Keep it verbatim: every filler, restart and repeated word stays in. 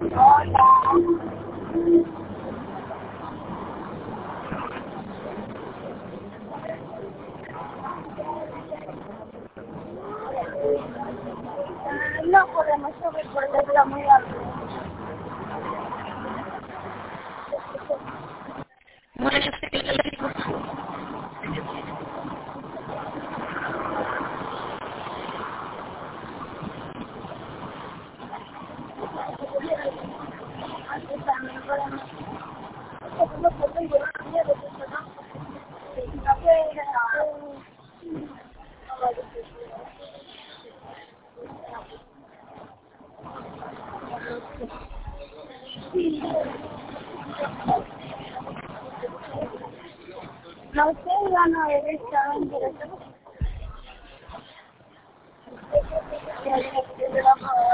No podemos subir porque está muy alto. Bueno, yo sé que yo le digo. Aquí también podemos. No podemos ir de eso, ¿no? No sé, van a ver esta interesante.